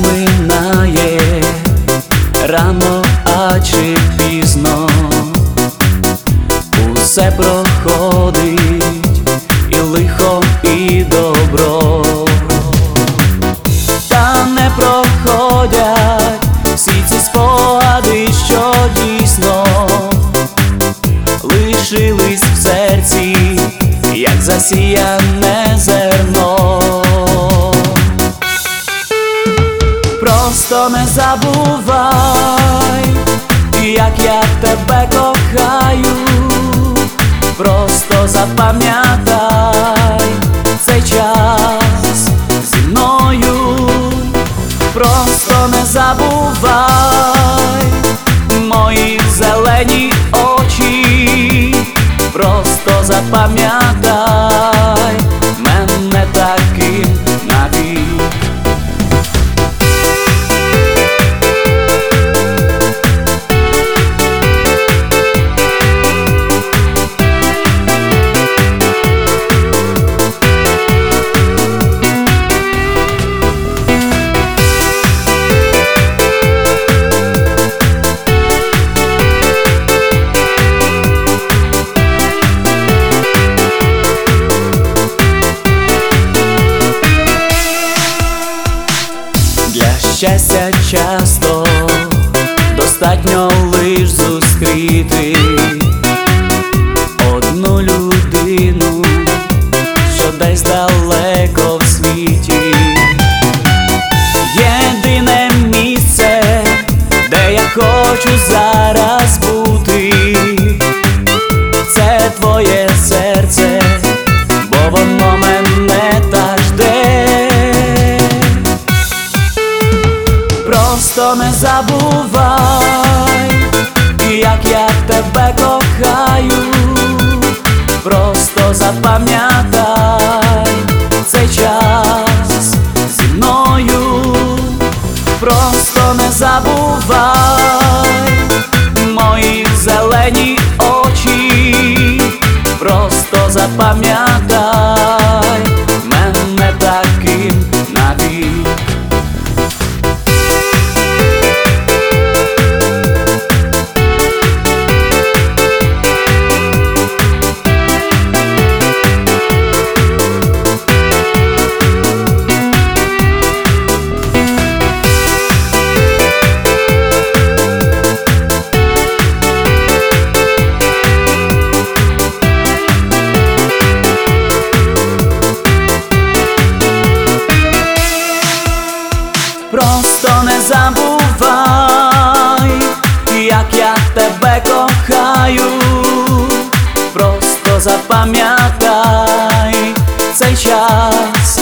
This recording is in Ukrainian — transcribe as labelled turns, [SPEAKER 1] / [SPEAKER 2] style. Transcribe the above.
[SPEAKER 1] минає рано, а чи пізно, усе проходить, і лихо, і добро, та не проходять всі ці спогади, що дійсно лишились в серці, як засіяне зерно. Просто не забувай, як я тебе кохаю, просто запам'ятай цей час зі мною. Просто не забувай мої зелені очі, просто запам'ятай мене таким навік. Щастя часто достатньо лиш зустріти одну людину, що десь далеко в світі. Єдине місце, де я хочу зараз бути, це твоє серце, бо воно мене так жде. Просто не забувай, як я тебе кохаю, просто запам'ятай цей час зі мною. Просто не забувай мої зелені очі, просто запам'ятай мене таким навік. Просто не забувай, як я тебе кохаю, просто запам'ятай цей час